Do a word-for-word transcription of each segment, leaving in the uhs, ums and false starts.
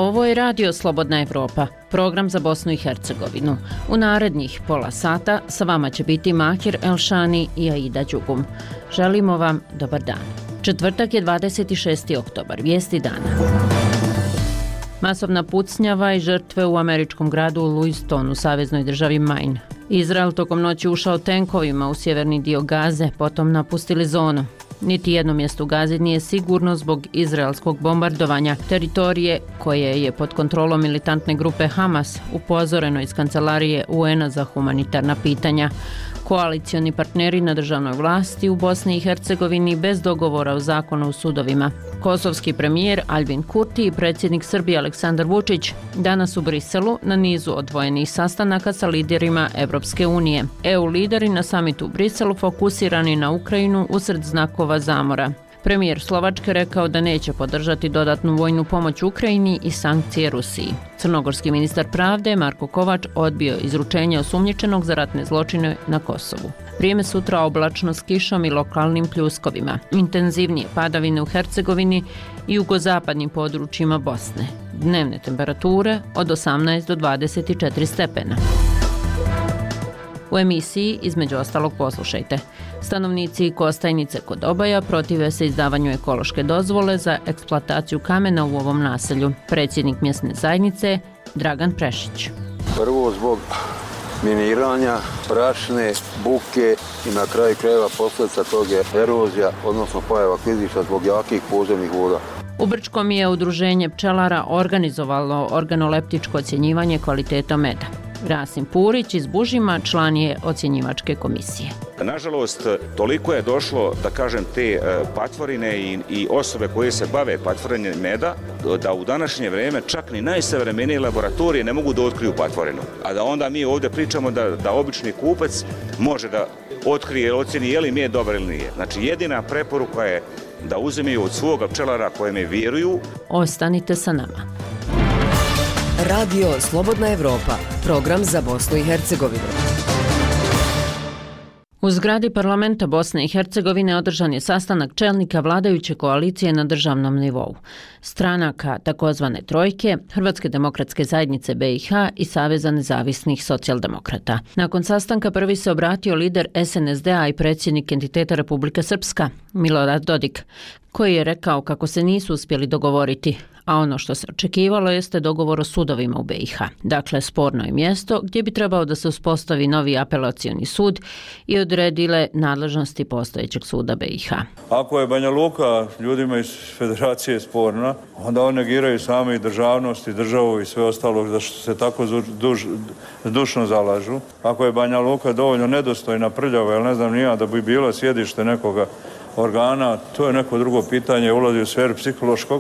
Ovo je Radio Slobodna Evropa, program za Bosnu i Hercegovinu. U narednih pola sata sa vama će biti Mahir Elšani i Aida Đugum. Želimo vam dobar dan. Četvrtak je dvadeset šesti oktobar, vijesti dana. Masovna pucnjava i žrtve u američkom gradu Lewiston u saveznoj državi Maine. Izrael tokom noći ušao tenkovima u sjeverni dio Gaze, potom napustili zonu. Niti jedno mjesto u Gazi nije sigurno zbog izraelskog bombardovanja teritorije koje je pod kontrolom militantne grupe Hamas, upozoreno iz kancelarije U N-a za humanitarna pitanja. Koalicioni partneri na državnoj vlasti u Bosni i Hercegovini bez dogovora o zakonu o sudovima. Kosovski premijer Albin Kurti i predsjednik Srbije Aleksandar Vučić danas u Briselu na nizu odvojenih sastanaka sa liderima Evropske unije. E U lideri na samitu u Briselu fokusirani na Ukrajinu usred znakova zamora. Premijer Slovačke rekao da neće podržati dodatnu vojnu pomoć Ukrajini i sankcije Rusiji. Crnogorski ministar pravde Marko Kovač odbio izručenje osumnjičenog za ratne zločine na Kosovu. Vrijeme sutra oblačno s kišom i lokalnim pljuskovima. Intenzivnije padavine u Hercegovini i jugozapadnim područjima Bosne. Dnevne temperature od osamnaest do dvadeset četiri stepena. U emisiji između ostalog poslušajte. Stanovnici Kostajnice kod Obaja protive se izdavanju ekološke dozvole za eksploataciju kamena u ovom naselju. Predsjednik mjesne zajednice Dragan Prešić. Prvo zbog miniranja, prašne, buke i na kraju krajeva posljedica toga je erozija, odnosno pojava klizišta zbog jakih podzemnih voda. U Brčkom je udruženje pčelara organizovalo organoleptičko ocjenjivanje kvaliteta meda. Rasim Purić iz Bužima član je ocjenjivačke komisije. Nažalost, toliko je došlo, da kažem, te patvorine i, i osobe koje se bave patvorenjem meda, da u današnje vrijeme čak ni najsavremenije laboratorije ne mogu da otkriju patvorinu. A da onda mi ovdje pričamo da, da obični kupac može da otkrije, ocjeni je li med dobar ili nije. Znači, jedina preporuka je da uzimaju od svoga pčelara kojem je vjeruju. Ostanite sa nama. Radio Slobodna Evropa, program za Bosnu i Hercegovinu. U zgradi parlamenta Bosne i Hercegovine održan je sastanak čelnika vladajuće koalicije na državnom nivou. Stranaka takozvane trojke, Hrvatske demokratske zajednice B i H i Saveza nezavisnih socijaldemokrata. Nakon sastanka prvi se obratio lider S N S D-a i predsjednik entiteta Republika Srpska, Milorad Dodik, koji je rekao kako se nisu uspjeli dogovoriti, a ono što se očekivalo jeste dogovor o sudovima u B i H. Dakle, sporno je mjesto gdje bi trebao da se uspostavi novi apelacioni sud i odredile nadležnosti postojećeg suda B i H. Ako je Banja Luka ljudima iz federacije sporna, onda oni negiraju sami državnost i državu i sve ostalo za što se tako duž, dušno zalažu. Ako je Banja Luka dovoljno nedostojna, prljava, ili ne znam nija da bi bilo sjedište nekoga organa, to je neko drugo pitanje, ulazi u sferu psihološkog,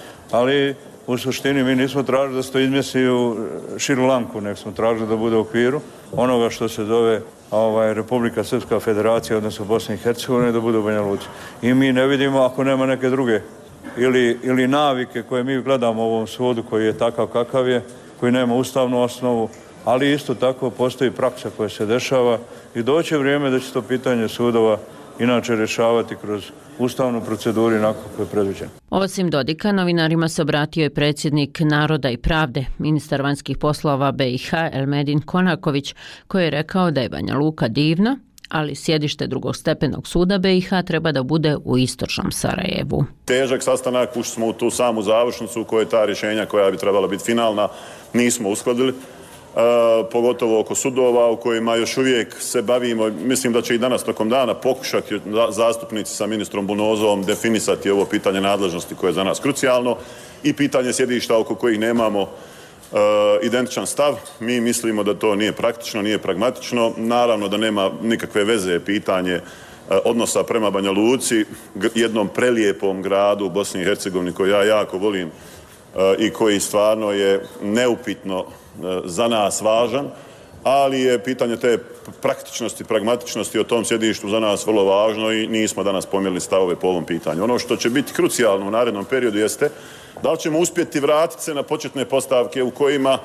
ali u suštini mi nismo tražili da se to izmjesi u širu lanku, nek smo tražili da bude u okviru onoga što se zove ovaj, Republika Srpska federacija, odnosno Bosne i Hercegovine, da bude u Banja Luci. I mi ne vidimo ako nema neke druge ili, ili navike koje mi gledamo u ovom sudu koji je takav kakav je, koji nema ustavnu osnovu, ali isto tako postoji praksa koja se dešava i doće vrijeme da će to pitanje sudova inače rješavati kroz ustavnu proceduru onako kako je predviđeno. Osim Dodika, novinarima se obratio i predsjednik Naroda i pravde, ministar vanjskih poslova B i H Elmedin Konaković, koji je rekao da je Banja Luka divna, ali sjedište drugostepenog suda B i H treba da bude u istočnom Sarajevu. Težak sastanak, ušli smo u tu samu završnicu u kojoj ta rješenja koja bi trebala biti finalna nismo uskladili. Uh, pogotovo oko sudova u kojima još uvijek se bavimo. Mislim da će i danas tokom dana pokušati zastupnici sa ministrom Bunozovom definisati ovo pitanje nadležnosti koje je za nas krucijalno i pitanje sjedišta oko kojih nemamo uh, identičan stav. Mi mislimo da to nije praktično, nije pragmatično. Naravno da nema nikakve veze pitanje uh, odnosa prema Banja Luci, jednom prelijepom gradu u Bosni i Hercegovini koji ja jako volim uh, i koji stvarno je neupitno za nas važan, ali je pitanje te praktičnosti, pragmatičnosti o tom sjedištu za nas vrlo važno i nismo danas pomjerili stavove po ovom pitanju. Ono što će biti krucijalno u narednom periodu jeste da li ćemo uspjeti vratiti se na početne postavke u kojima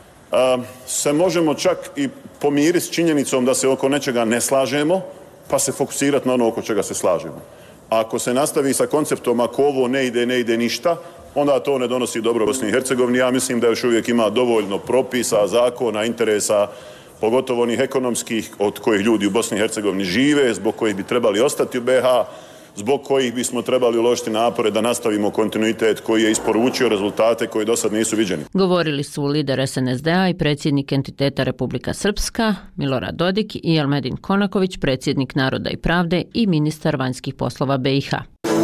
a, se možemo čak i pomiriti s činjenicom da se oko nečega ne slažemo, pa se fokusirati na ono oko čega se slažemo. Ako se nastavi sa konceptom ako ovo ne ide, ne ide ništa, onda to ne donosi dobro Bosni i Hercegovini. Ja mislim da još uvijek ima dovoljno propisa, zakona, interesa, pogotovo onih ekonomskih od kojih ljudi u Bosni i Hercegovini žive, zbog kojih bi trebali ostati u be ha, zbog kojih bismo trebali uložiti napore da nastavimo kontinuitet koji je isporučio rezultate koji do sad nisu viđeni. Govorili su lider es en es de a i predsjednik entiteta Republika Srpska, Milorad Dodik, i Elmedin Konaković, predsjednik Naroda i pravde i ministar vanjskih poslova be i ha.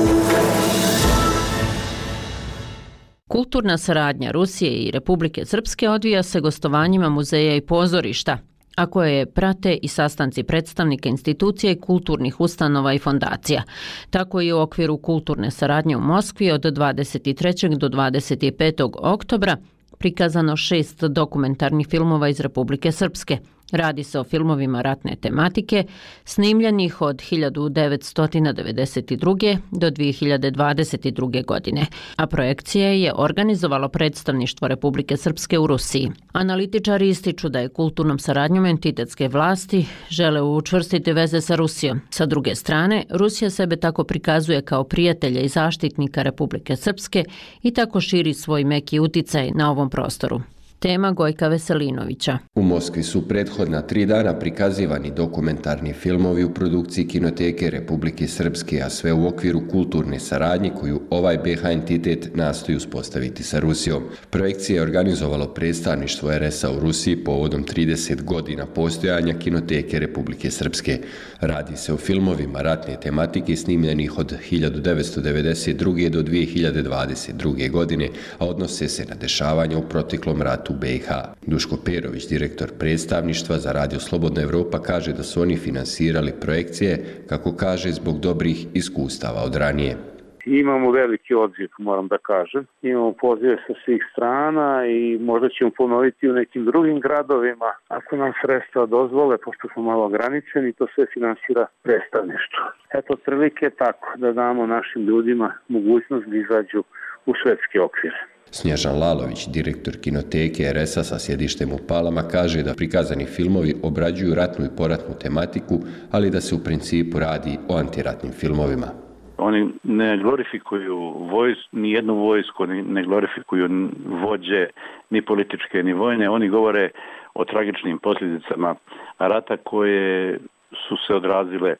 Kulturna saradnja Rusije i Republike Srpske odvija se gostovanjima muzeja i pozorišta, a koje prate i sastanci predstavnika institucija i kulturnih ustanova i fondacija. Tako i u okviru kulturne saradnje u Moskvi od dvadeset trećeg do dvadeset petog oktobra prikazano šest dokumentarnih filmova iz Republike Srpske. Radi se o filmovima ratne tematike, snimljenih od hiljadu devetsto devedeset druge. do dvije hiljade dvadeset druge. godine, a projekcije je organizovalo predstavništvo Republike Srpske u Rusiji. Analitičari ističu da je kulturnom saradnjom entitetske vlasti žele učvrstiti veze sa Rusijom. Sa druge strane, Rusija sebe tako prikazuje kao prijatelja i zaštitnika Republike Srpske i tako širi svoj meki uticaj na ovom prostoru. Tema Gojka Veselinovića. U Moskvi su prethodna tri dana prikazivani dokumentarni filmovi u produkciji Kinoteke Republike Srpske, a sve u okviru kulturne saradnje koju ovaj be ha entitet nastoji uspostaviti sa Rusijom. Projekcija je organizovalo predstavništvo er es a u Rusiji povodom trideset godina postojanja Kinoteke Republike Srpske. Radi se o filmovima ratne tematike snimljenih od hiljadu devetsto devedeset druge. do dvije hiljade dvadeset druge. godine, a odnose se na dešavanja u proteklom ratu u be i ha. Duško Perović, direktor predstavništva za Radio Slobodna Evropa, kaže da su oni finansirali projekcije, kako kaže, zbog dobrih iskustava od ranije. Imamo veliki odziv, moram da kažem. Imamo pozive sa svih strana i možda ćemo ponoviti u nekim drugim gradovima. Ako nam sredstva dozvole, pošto smo malo ograničeni, to sve finansira predstavništvo. Eto, otprilike tako, da damo našim ljudima mogućnost da izađu u svetski okvir. Snježan Lalović, direktor Kinoteke er es a sa sjedištem u Palama, kaže da prikazani filmovi obrađuju ratnu i poratnu tematiku, ali da se u principu radi o antiratnim filmovima. Oni ne glorifikuju vojs, ni jednu vojsku, ne glorifikuju vođe, ni političke, ni vojne. Oni govore o tragičnim posljedicama rata koje su se odrazile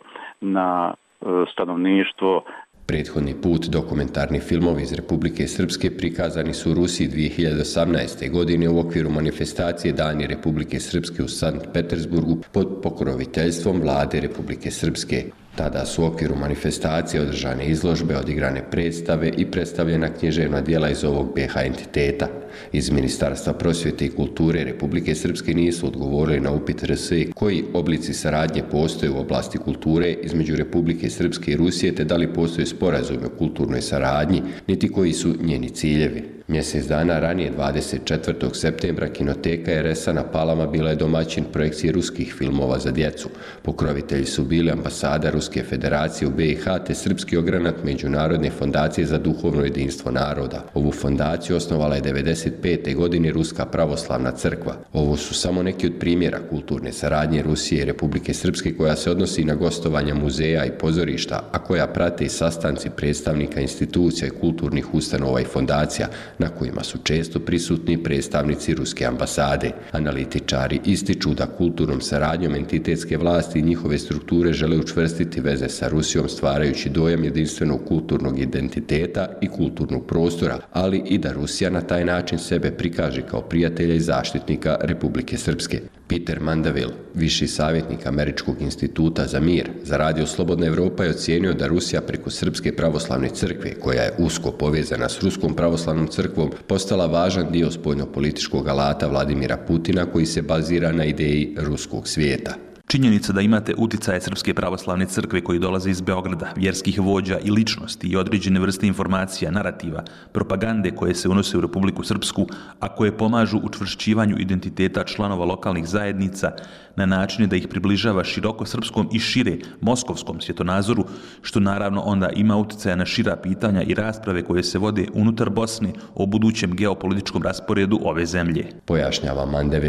na stanovništvo. Prethodni put dokumentarni filmovi iz Republike Srpske prikazani su u Rusiji dvije hiljade osamnaeste. godine u okviru manifestacije Dani Republike Srpske u Sankt Petersburgu pod pokroviteljstvom vlade Republike Srpske. Tada su u okviru manifestacije održane izložbe, odigrane predstave i predstavljena književna djela iz ovog be ha entiteta. Iz Ministarstva prosvjete i kulture Republike Srpske nisu odgovorili na upit er es a koji oblici saradnje postoje u oblasti kulture između Republike Srpske i Rusije, te da li postoje sporazumi o kulturnoj saradnji, niti koji su njeni ciljevi. Mjesec dana ranije, dvadeset četvrtog septembra, Kinoteka er es a na Palama bila je domaćin projekcije ruskih filmova za djecu. Pokrovitelji su bili ambasada Ruske federacije u be i ha te srpski ogranak Međunarodne fondacije za duhovno jedinstvo naroda. Ovu fondaciju osnovala je devedeset pete. godine Ruska pravoslavna crkva. Ovo su samo neki od primjera kulturne saradnje Rusije i Republike Srpske koja se odnosi na gostovanja muzeja i pozorišta, a koja prate i sastanci predstavnika institucija i kulturnih ustanova i fondacija, na kojima su često prisutni predstavnici Ruske ambasade. Analitičari ističu da kulturnom saradnjom entitetske vlasti i njihove strukture žele učvrstiti veze sa Rusijom, stvarajući dojam jedinstvenog kulturnog identiteta i kulturnog prostora, ali i da Rusija na taj način sebe prikaže kao prijatelja i zaštitnika Republike Srpske. Peter Mandavil, viši savjetnik Američkog instituta za mir za Radio Slobodna Evropa, je ocijenio da Rusija preko Srpske pravoslavne crkve, koja je usko povezana s Ruskom pravoslavnom crkvom, postala važan dio spoljnopolitičkog alata Vladimira Putina koji se bazira na ideji ruskog svijeta. Činjenica da imate uticaje Srpske pravoslavne crkve koji dolaze iz Beograda, vjerskih vođa i ličnosti i određene vrste informacija, narativa, propagande koje se unose u Republiku Srpsku, a koje pomažu učvršćivanju identiteta članova lokalnih zajednica na načine da ih približava široko srpskom i šire moskovskom svjetonazoru, što naravno onda ima uticaja na šira pitanja i rasprave koje se vode unutar Bosne o budućem geopolitičkom rasporedu ove zemlje. Pojašnjava Mandevil.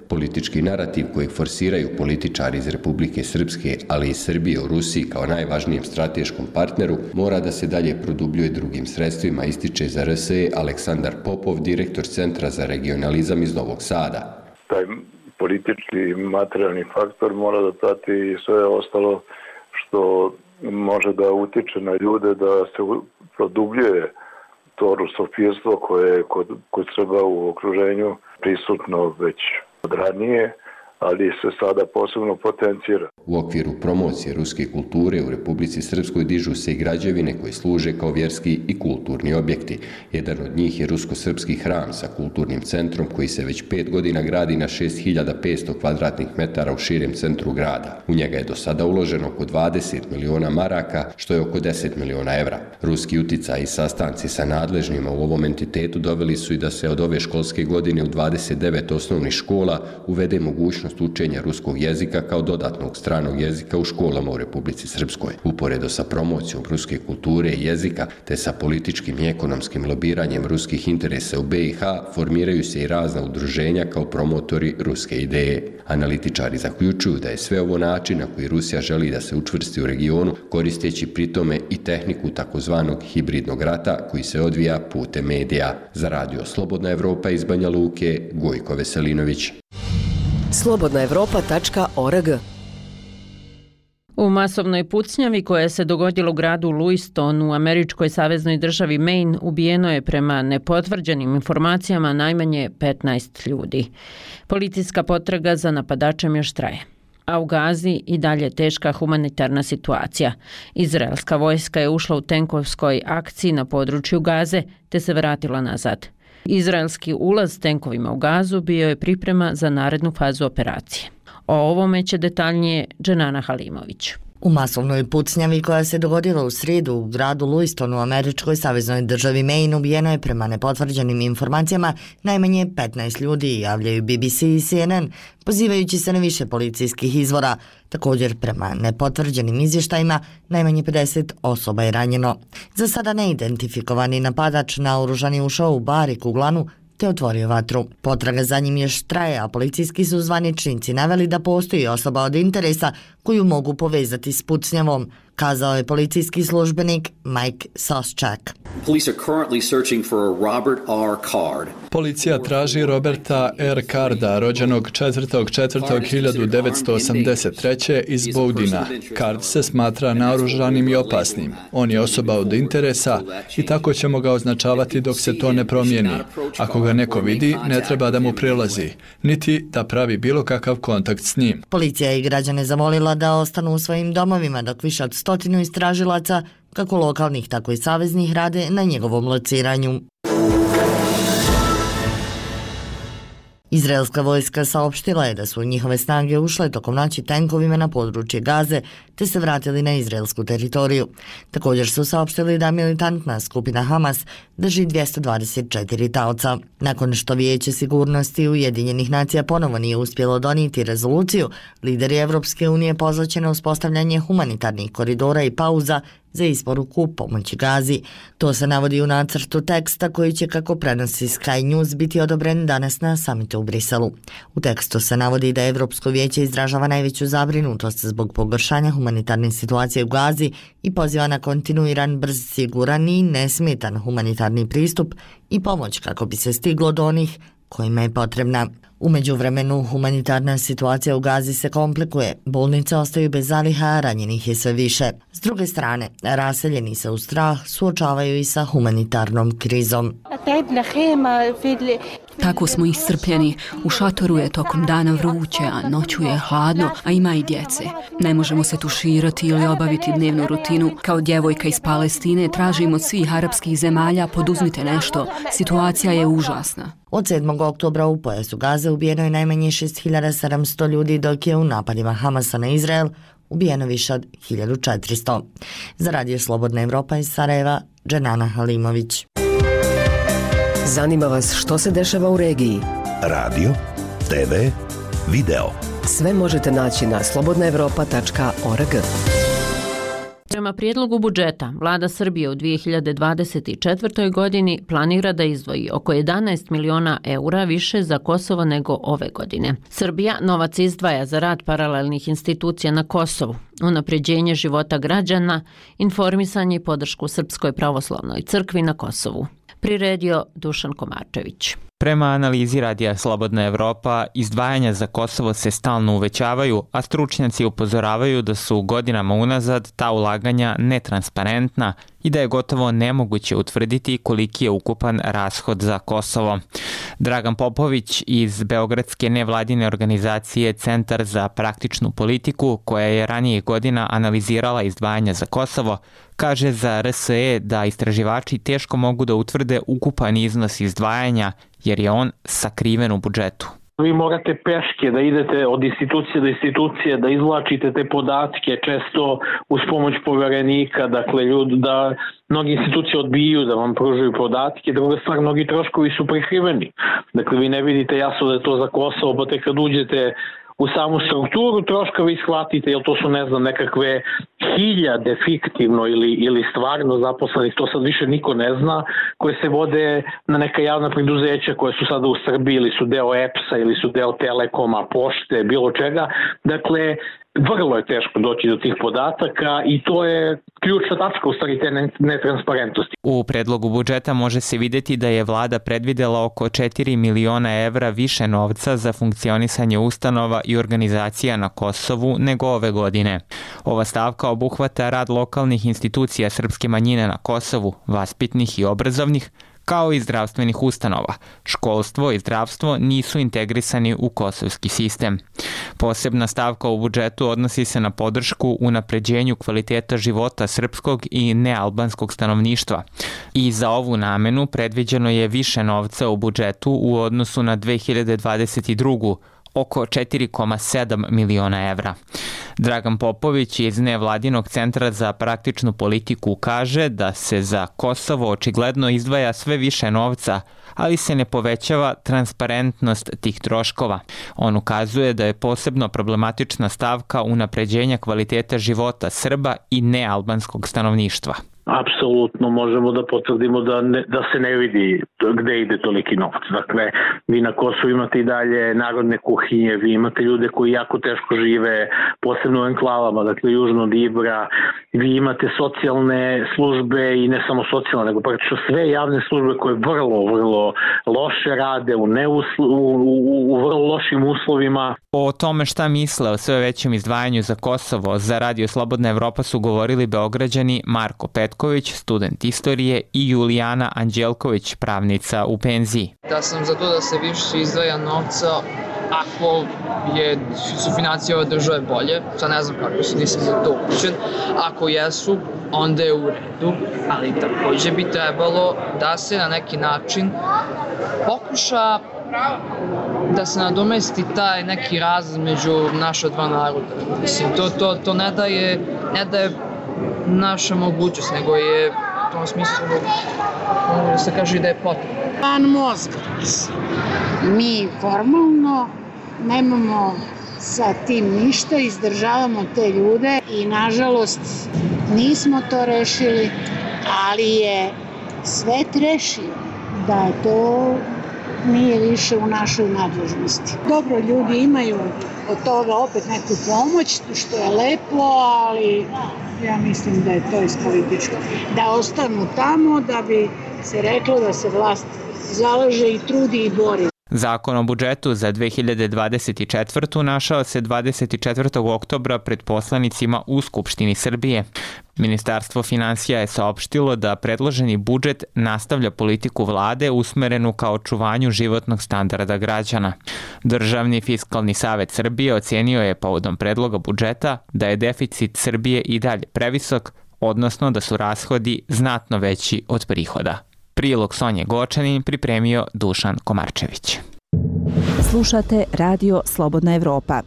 Politički narativ kojeg forsiraju političari iz Republike Srpske, ali i Srbije u Rusiji kao najvažnijem strateškom partneru, mora da se dalje produbljuje drugim sredstvima, ističe za R S E Aleksandar Popov, direktor Centra za regionalizam iz Novog Sada. Taj politički materijalni faktor mora da prati i sve ostalo što može da utiče na ljude da se produbljuje to rusofilstvo koje je kod, kod Srba u okruženju prisutno već od ranije, ali se sada posebno potencira. U okviru promocije ruske kulture u Republici Srpskoj dižu se i građevine koje služe kao vjerski i kulturni objekti. Jedan od njih je rusko-srpski hram sa kulturnim centrom koji se već pet godina gradi na šest hiljada petsto kvadratnih metara u širem centru grada. U njega je do sada uloženo oko dvadeset miliona maraka, što je oko deset miliona evra. Ruski uticaj i sastanci sa nadležnjima u ovom entitetu doveli su i da se od ove školske godine u dvadeset devet osnovnih škola uvede mogućnost učenja ruskog jezika kao dodatnog stranog jezika u školama u Republici Srpskoj. Uporedo sa promocijom ruske kulture i jezika, te sa političkim i ekonomskim lobiranjem ruskih interesa u B i H, formiraju se i razna udruženja kao promotori ruske ideje. Analitičari zaključuju da je sve ovo način na koji Rusija želi da se učvrsti u regionu, koristeći pritome i tehniku takozvanog hibridnog rata koji se odvija putem medija. Za radio Slobodna Evropa iz Banja Luke, Gojko Veselinović. slobodna evropa tačka org. U masovnoj pucnjavi koja se dogodila u gradu Lewiston u američkoj saveznoj državi Maine ubijeno je prema nepotvrđenim informacijama najmanje petnaest ljudi. Policijska potraga za napadačem još traje. A u Gazi i dalje teška humanitarna situacija. Izraelska vojska je ušla u tenkovskoj akciji na području Gaze te se vratila nazad. Izraelski ulaz tenkovima u Gazu bio je priprema za narednu fazu operacije. O ovome će detaljnije Dženana Halimović. U masovnoj pucnjavi koja se dogodila u srijedu u gradu Lewiston u američkoj saveznoj državi Maine ubijeno je prema nepotvrđenim informacijama najmanje petnaest ljudi, javljaju B B C i C N N, pozivajući se na više policijskih izvora. Također, prema nepotvrđenim izvještajima, najmanje pedeset osoba je ranjeno. Za sada neidentifikovani napadač naoružan je ušao u bar i kuglanu te otvorio vatru. Potraga za njim još traje, a policijski su zvaničnici naveli da postoji osoba od interesa koju mogu povezati s pucnjavom, kazao je policijski službenik Mike Soschak. Policija traži Roberta R. Carda, rođenog četvrtog četvrtog hiljadu devetsto osamdeset treće iz Bowdina. Card se smatra naoružanim i opasnim. On je osoba od interesa i tako ćemo ga označavati dok se to ne promijeni. Ako ga neko vidi, ne treba da mu prilazi, niti da pravi bilo kakav kontakt s njim. Policija je građane zamolila da ostanu u svojim domovima dok više od stotinu istražilaca, kako lokalnih tako i saveznih, rade na njegovom lociranju. Izraelska vojska saopštila je da su njihove snage ušle tokom noći tenkovima na područje Gaze te se vratili na izraelsku teritoriju. Također su saopštili da militantna skupina Hamas drži dvjesto dvadeset četiri taoca. Nakon što Vijeće sigurnosti Ujedinjenih nacija ponovo nije uspjelo donijeti rezoluciju, lideri Evropske unije pozvaće na uspostavljanje humanitarnih koridora i pauza za isporuku pomoći Gazi. To se navodi u nacrtu teksta koji će, kako prenosi Sky News, biti odobren danas na samitu u Briselu. U tekstu se navodi da Evropsko vijeće izražava najveću zabrinutost zbog pogoršanja humanitarne situacije u Gazi i poziva na kontinuiran, brz, siguran i nesmetan humanitarni pristup i pomoć kako bi se stiglo do onih kojima je potrebna. U međuvremenu humanitarna situacija u Gazi se komplikuje, bolnice ostaju bez zaliha, a ranjenih je sve više. S druge strane, raseljeni se u strah suočavaju i sa humanitarnom krizom. Tako smo iscrpljeni, u šatoru je tokom dana vruće, a noću je hladno, a ima i djece. Ne možemo se tuširati ili obaviti dnevnu rutinu. Kao djevojka iz Palestine tražimo od svih arapskih zemalja poduzmite nešto. Situacija je užasna. Od sedmog oktobra u pojasu Gaze ubijeno je najmanje šest hiljada sedamsto ljudi, dok je u napadima Hamasa na Izrael ubijeno više od hiljadu četiristo. Za radio Slobodna Evropa iz Sarajeva, Dženana Halimović. Zanima vas što se dešava u regiji? Radio, te ve, video. Sve možete naći na slobodna evropa tačka org. Prema prijedlogu budžeta, Vlada Srbije u dvije hiljade dvadeset četvrtoj. godini planira da izdvoji oko jedanaest miliona eura više za Kosovo nego ove godine. Srbija novac izdvaja za rad paralelnih institucija na Kosovu, unapređenje života građana, informisanje i podršku Srpskoj pravoslavnoj crkvi na Kosovu. Priredio Dušan Komarčević. Prema analizi Radija Slobodna Evropa, izdvajanja za Kosovo se stalno uvećavaju, a stručnjaci upozoravaju da su godinama unazad ta ulaganja netransparentna i da je gotovo nemoguće utvrditi koliki je ukupan rashod za Kosovo. Dragan Popović iz beogradske nevladine organizacije Centar za praktičnu politiku, koja je ranije godina analizirala izdvajanja za Kosovo, kaže za R S E da istraživači teško mogu da utvrde ukupan iznos izdvajanja jer je on sakriven u budžetu. Vi morate peške da idete od institucije do institucije, da izvlačite te podatke, često uz pomoć poverenika, dakle ljudi da mnogi institucije odbiju da vam pružaju podatke, druga stvar, mnogi troškovi su prikriveni. Dakle, vi ne vidite jasno da je to za Kosovo, pa tek kad uđete u samu strukturu troška vi shvatite, jer to su, ne znam, nekakve hiljade fiktivno ili, ili stvarno zaposlenih, to sad više niko ne zna, koje se vode na neka javna preduzeća koje su sada u Srbiji ili su deo E P S-a ili su deo Telekoma, pošte, bilo čega. Dakle, vrlo je teško doći do tih podataka i to je ključna tačka u stvari te netransparentnosti. U predlogu budžeta može se vidjeti da je vlada predvidela oko četiri miliona evra više novca za funkcionisanje ustanova i organizacija na Kosovu nego ove godine. Ova stavka obuhvata rad lokalnih institucija srpske manjine na Kosovu, vaspitnih i obrazovnih, kao i zdravstvenih ustanova. Školstvo i zdravstvo nisu integrisani u kosovski sistem. Posebna stavka u budžetu odnosi se na podršku unapređenju kvaliteta života srpskog i nealbanskog stanovništva. I za ovu namenu predviđeno je više novca u budžetu u odnosu na dve hiljade dvadeset drugu. oko četiri zarez sedam miliona evra. Dragan Popović iz nevladinog Centra za praktičnu politiku kaže da se za Kosovo očigledno izdvaja sve više novca, ali se ne povećava transparentnost tih troškova. On ukazuje da je posebno problematična stavka unapređenja kvaliteta života Srba i nealbanskog stanovništva. Apsolutno možemo da potvrdimo da, ne, da se ne vidi gde ide toliki novac. Dakle, vi na Kosovu imate i dalje narodne kuhinje, vi imate ljude koji jako teško žive, posebno u enklavama, dakle južno od Ibra, vi imate socijalne službe i ne samo socijalne, nego praktično sve javne službe koje vrlo, vrlo loše rade u, neuslo, u, u, u vrlo lošim uslovima. O tome šta misle o sve većem izdvajanju za Kosovo za Radio Slobodna Evropa su govorili Beograđani Marko Petković, student istorije, i Julijana Anđelković, pravnica u penziji. Da sam za to da se više izdvaja novca ako je, su financije ove države bolje, sad ne znam kako su, nisam za to upućen, ako jesu, onda je u redu, ali takođe bi trebalo da se na neki način pokuša da se nadomesti taj neki raz među naša dva naroda. Mislim, to, to, to ne daje, ne daje naša mogućnost, nego je u tom smislu, da se kaže da je potrebno. Pan mozgac. Mi formalno nemamo sa tim ništa, izdržavamo te ljude i nažalost nismo to rešili, ali je sve rešio da to nije više u našoj nadležnosti. Dobro, ljudi imaju od toga opet neku pomoć, što je lepo, ali ja mislim da je to iz političkog. Da ostanu tamo, da bi se reklo da se vlast zalaže i trudi i bori. Zakon o budžetu za dve hiljade dvadeset četvrtu. našao se dvadeset četvrtog oktobra pred poslanicima u Skupštini Srbije. Ministarstvo finansija je saopštilo da predloženi budžet nastavlja politiku vlade usmerenu ka očuvanju životnog standarda građana. Državni fiskalni savet Srbije ocenio je povodom predloga budžeta da je deficit Srbije i dalje previsok, odnosno da su rashodi znatno veći od prihoda. Prilog Sonje Gočanin pripremio Dušan Komarčević. Slušate Radio Slobodna Evropa.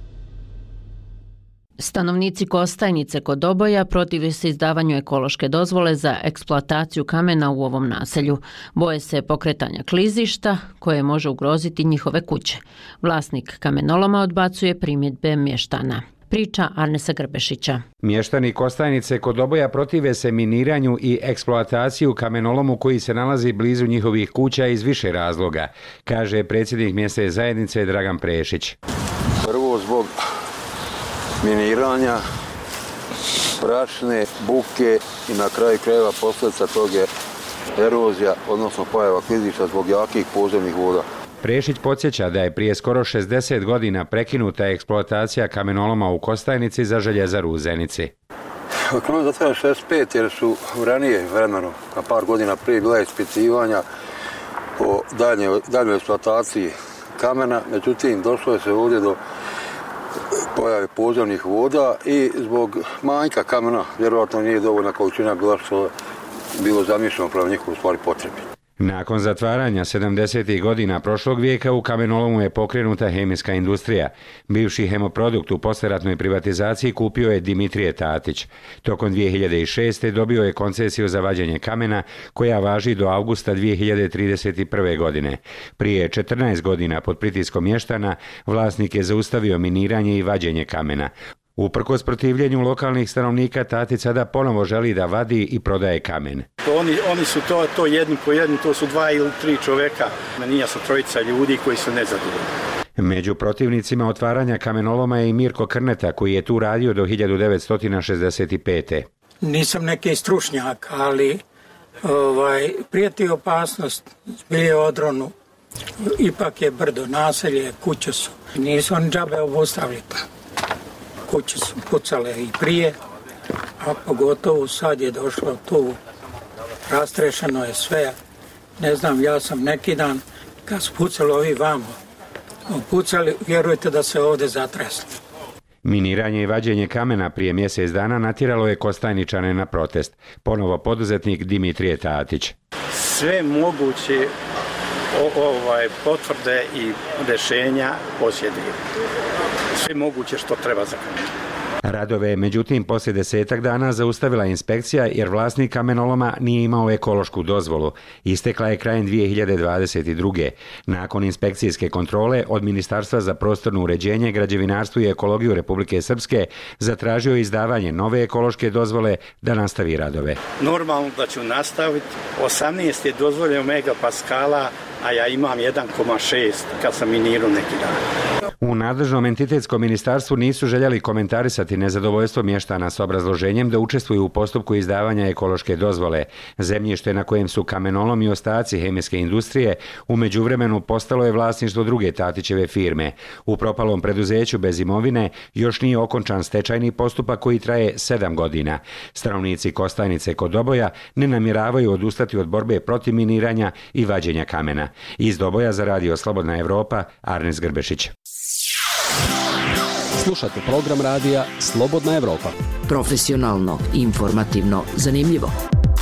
Stanovnici Kostajnice kod Doboja protive se izdavanju ekološke dozvole za eksploataciju kamena u ovom naselju. Boje se pokretanja klizišta koje može ugroziti njihove kuće. Vlasnik kamenoloma odbacuje primjedbe mještana. priča Arnesa Grbešića. Mještani Kostajnice kod Doboja protive se miniranju i eksploataciju kamenolomu koji se nalazi blizu njihovih kuća iz više razloga, kaže predsjednik mjesne zajednice Dragan Prešić. Prvo zbog miniranja, prašne, buke i na kraju krajeva posljedica toga je erozija, odnosno pojava klizišta zbog jakih podzemnih voda. Prešić podsjeća da je prije skoro šezdeset godina prekinuta eksploatacija kamenoloma u Kostajnici za željezaru u Zenici. Kamenolom je zatvoren šezdeset pet jer su u ranije vremenu, na par godina prije, bila ispitivanja o daljnjoj eksploataciji kamena, međutim došlo je se ovdje do pojave podzemnih voda i zbog manjka kamena vjerojatno nije dovoljna količina bila što je bilo zamišljeno prema njihovu stvari potrebi. Nakon zatvaranja sedamdesetih godina prošlog vijeka u kamenolomu je pokrenuta hemijska industrija. Bivši hemoprodukt u poslijeratnoj privatizaciji kupio je Dimitrije Tatić. Tokom dvije hiljade šeste. dobio je koncesiju za vađenje kamena koja važi do avgusta dvije hiljade trideset prve. godine. Prije četrnaest godina pod pritiskom mještana vlasnik je zaustavio miniranje i vađenje kamena. Uprkos protivljenju lokalnih stanovnika, Tatić sada ponovo želi da vadi i prodaje kamen. Oni, oni su to, to jedni po jedni, to su dva ili tri čoveka. Nije su trojica ljudi koji su nezadovoljni. Među protivnicima otvaranja kamenoloma je i Mirko Krneta, koji je tu radio do hiljadu devetsto šezdeset pete. Nisam neki stručnjak, ali ovaj, prijeti opasnost, zbilje odronu. Ipak je brdo, naselje, kuće su. Nisu oni džabe obustavili. Kuće su pucale i prije, a pogotovo sad je došlo tu, rastrešeno je sve. Ne znam, ja sam neki dan, kad su pucali ovi vamo, pucali, vjerujte da se ovdje zatresli. Miniranje i vađenje kamena prije mjesec dana natjeralo je Kostajničane na protest. Ponovo poduzetnik Dimitrije Tatić. Sve moguće o, ovaj, potvrde i rješenja posjeduju. Sve moguće što treba za kamen. Radove je međutim poslije desetak dana zaustavila inspekcija jer vlasnik kamenoloma nije imao ekološku dozvolu. Istekla je krajem dvije hiljade dvadeset druge. Nakon inspekcijske kontrole od Ministarstva za prostorno uređenje, građevinarstvo i ekologiju Republike Srpske zatražio izdavanje nove ekološke dozvole da nastavi radove. Normalno da ću nastaviti. osamnaest je dozvoljeno megapaskala, a ja imam jedan zarez šest kad sam minirao neki dan. U nadležnom entitetskom ministarstvu nisu željeli komentarisati nezadovoljstvo mještana s obrazloženjem da učestvuju u postupku izdavanja ekološke dozvole. Zemljište na kojem su kamenolom i ostaci hemijske industrije u međuvremenu postalo je vlasništvo druge Tatićeve firme. U propalom preduzeću bez imovine još nije okončan stečajni postupak koji traje sedam godina. Stanovnici Kostajnice kod Doboja ne namjeravaju odustati od borbe protiv miniranja i vađenja kamena. Iz Doboja za Radio Slobodna Evropa, Arnes Grbešić. Slušate program radija Slobodna Evropa. Profesionalno, informativno, zanimljivo.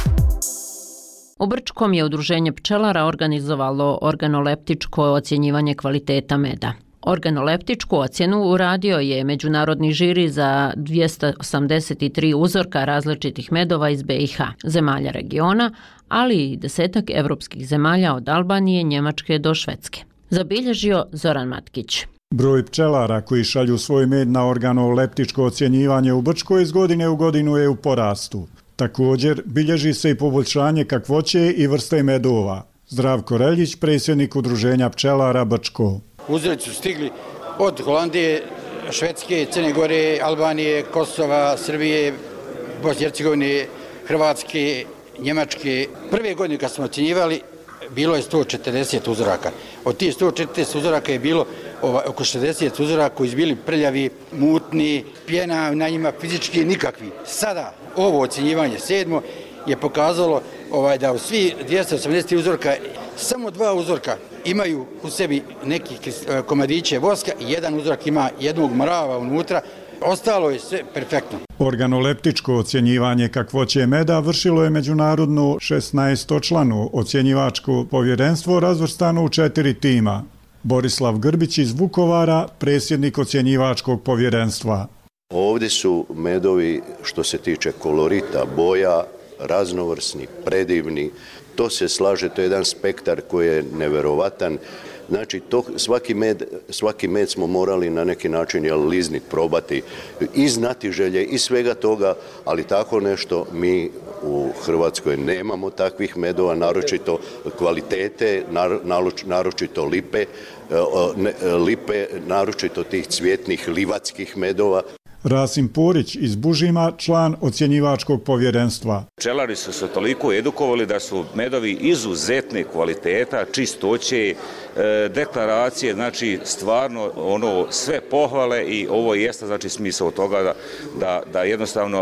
U Brčkom je udruženje pčelara organizovalo organoleptičko ocjenjivanje kvaliteta meda. Organoleptičku ocjenu uradio je međunarodni žiri za dvjesto osamdeset tri uzorka različitih medova iz B i H, zemalja regiona, ali i desetak evropskih zemalja od Albanije, Njemačke do Švedske. Zabilježio Zoran Matkić. Broj pčelara koji šalju svoj med na organoleptičko ocjenjivanje u Brčkoj iz godine u godinu je u porastu. Također, bilježi se i poboljšanje kakvoće i vrste medova. Zdravko Reljić, predsjednik udruženja pčelara Brčko. Uzorci su stigli od Holandije, Švedske, Crne Gore, Albanije, Kosova, Srbije, Bosne i Hercegovine, Hrvatske, Njemačke. Prve godine kad smo ocjenjivali bilo je sto četrdeset uzoraka. Od tih sto četrdeset uzoraka je bilo ovaj, oko šezdeset uzoraka koji su bili prljavi, mutni, pjena na njima fizički nikakvi. Sada ovo ocjenjivanje sedmo je pokazalo ovaj, da u svi dvjesto osamdeset uzorka samo dva uzorka imaju u sebi neki komadiće voska i jedan uzorak ima jednog mrava unutra. Ostalo je sve perfektno. Organoleptičko ocjenjivanje kakvoće meda vršilo je međunarodno šesnaestočlano ocjenjivačko povjerenstvo razvrstano u četiri tima. Borislav Grbić iz Vukovara, predsjednik ocjenjivačkog povjerenstva. Ovdje su medovi što se tiče kolorita, boja, raznovrsni, predivni. To se slaže, to je jedan spektar koji je neverovatan. Znači, to, svaki, med, svaki med smo morali na neki način jel, liznit, probati i znati želje i svega toga, ali tako nešto mi u Hrvatskoj nemamo takvih medova, naročito kvalitete, naročito lipe, lipe, naročito tih cvjetnih livatskih medova. Rasim Porić iz Bužima, član ocjenjivačkog povjerenstva. Pčelari su se toliko edukovali da su medovi izuzetne kvaliteta, čistoće, deklaracije, znači stvarno ono sve pohvale i ovo jeste znači smisao toga da, da, da jednostavno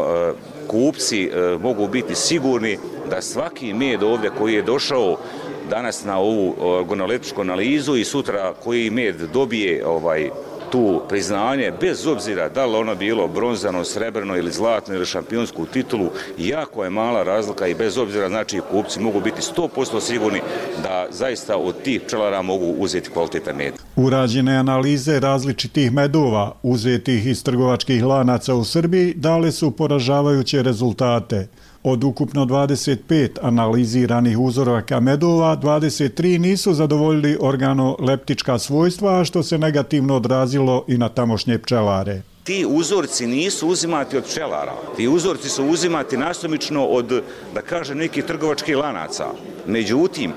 kupci mogu biti sigurni da svaki med ovdje koji je došao danas na ovu organoleptičku analizu i sutra koji med dobije ovaj tu priznanje, bez obzira da li ono bilo bronzano, srebrno ili zlatno ili šampionsku titulu, jako je mala razlika i bez obzira, znači kupci mogu biti sto posto sigurni da zaista od tih pčelara mogu uzeti kvalitetan med. Urađene analize različitih medova uzetih iz trgovačkih lanaca u Srbiji dale su poražavajuće rezultate. Od ukupno dvadeset pet analiziranih uzoraka medova, dvadeset tri nisu zadovoljili organoleptička svojstva, što se negativno odrazilo i na tamošnje pčelare. Ti uzorci nisu uzimati od pčelara, ti uzorci su uzimati nasumično od, da kažem, nekih trgovačkih lanaca. Međutim,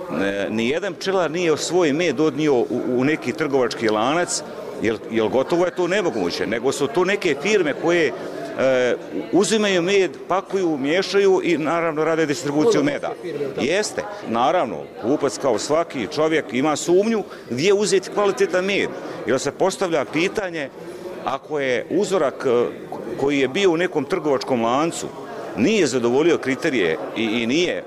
nijedan pčelar nije svoj med odnio u, u neki trgovački lanac, jer, jer gotovo je to nemoguće, nego su to neke firme koje E, uzimaju med, pakuju, miješaju i naravno rade distribuciju meda. Jeste, naravno, kupac kao svaki čovjek ima sumnju gdje uzeti kvalitetan med. Jer se postavlja pitanje, ako je uzorak koji je bio u nekom trgovačkom lancu nije zadovoljio kriterije i, i nije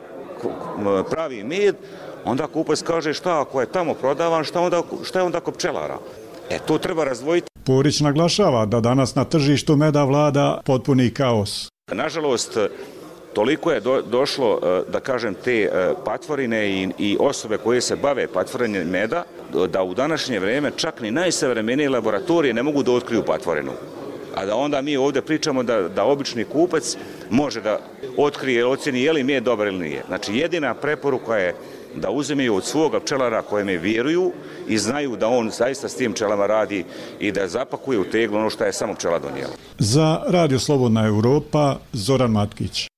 pravi med, onda kupac kaže šta ako je tamo prodavan, šta, onda, šta je onda kod pčelara? E, to treba razdvojiti. Porić naglašava da danas na tržištu meda vlada potpuni kaos. Nažalost, toliko je do, došlo, da kažem, te patvorine i, i osobe koje se bave patvorenjem meda, da u današnje vrijeme čak ni najsavremenije laboratorije ne mogu da otkriju patvorinu. A da onda mi ovdje pričamo da, da obični kupac može da otkrije, ocjeni je li med dobar ili nije. Znači, jedina preporuka je da uzimaju od svoga pčelara kojem je vjeruju i znaju da on zaista s tim pčelama radi i da zapakuje u teglu ono što je samo pčela donijela. Za Radio Slobodna Europa, Zoran Matkić.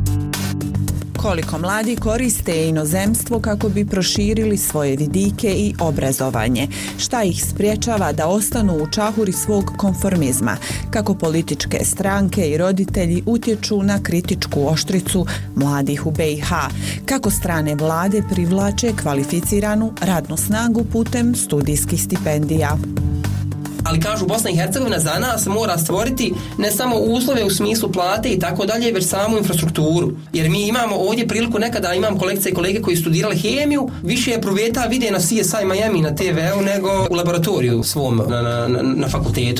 Koliko mladi koriste inozemstvo kako bi proširili svoje vidike i obrazovanje? Šta ih spriječava da ostanu u čahuri svog konformizma? Kako političke stranke i roditelji utječu na kritičku oštricu mladih u be i ha? Kako strane vlade privlače kvalificiranu radnu snagu putem studijskih stipendija? Ali kažu, Bosna i Hercegovina za nas mora stvoriti ne samo uslove u smislu plate i tako dalje, već samu infrastrukturu. Jer mi imamo ovdje priliku, nekada imam kolegice i kolege koji studirali hemiju, više je provjeta vide na C S I Miami na te ve u nego u laboratoriju svom na, na, na, na fakultetu.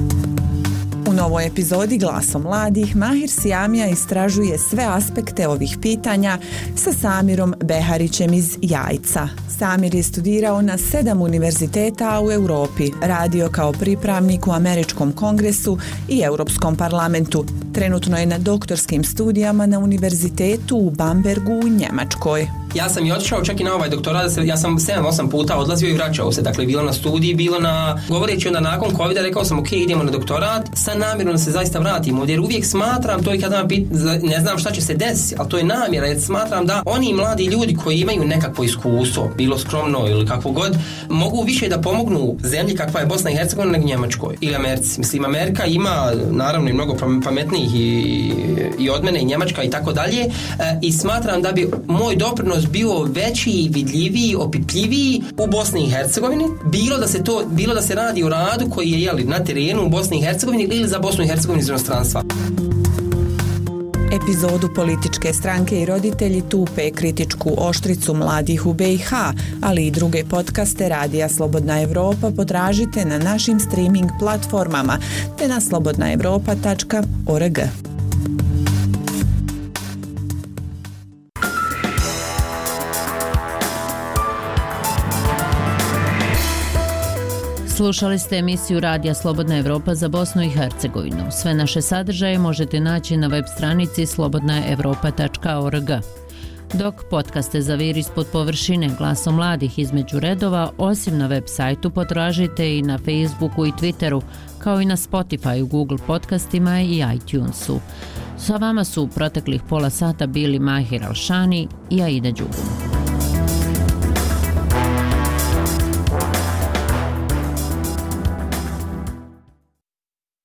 U novoj epizodi Glasom mladih Mahir Sijamija istražuje sve aspekte ovih pitanja sa Samirom Beharićem iz Jajca. Samir je studirao na sedam univerziteta u Europi, radio kao pripravnik u Američkom kongresu i Europskom parlamentu. Trenutno je na doktorskim studijama na univerzitetu u Bambergu u Njemačkoj. Ja sam i otišao čak i na ovaj doktorat, ja sam sedam osam puta odlazio i vraćao se, dakle bilo na studiji, bilo na, govoreći onda nakon covida, rekao sam ok, idemo na doktorat, sa namjerom da se zaista vratimo, jer uvijek smatram, to je kada pit, ne znam šta će se desiti, ali to je namjera, jer smatram da oni mladi ljudi koji imaju nekakvo iskustvo, bilo skromno ili kakvo god, mogu više da pomognu zemlji kakva je Bosna i Hercegovina nego Njemačkoj ili Americi. Mislim, Amerika ima naravno i mnogo pametnijih i, i od mene i Njemačka i tako dalje, i smatram da bi moj doprinos bio veći, vidljiviji, opipljiviji u Bosni i Hercegovini, bilo da se to, bilo da se radi o radu koji je jeli, na terenu u Bosni i Hercegovini ili za Bosnu i Hercegovinu iz inostranstva. Epizodu Političke stranke i roditelji tupe kritičku oštricu mladih u be i ha, ali i druge podcaste Radija Slobodna Evropa potražite na našim streaming platformama te na slobodna evropa tačka org. Slušali ste emisiju Radija Slobodna Evropa za Bosnu i Hercegovinu. Sve naše sadržaje možete naći na web stranici slobodna evropa tačka org. Dok podcaste Zavir ispod površine glasom mladih između redova, osim na web sajtu, potražite i na Facebooku i Twitteru, kao i na Spotify, Google podcastima i iTunesu. Sa vama su u proteklih pola sata bili Mahir Alšani i Aida Đugum.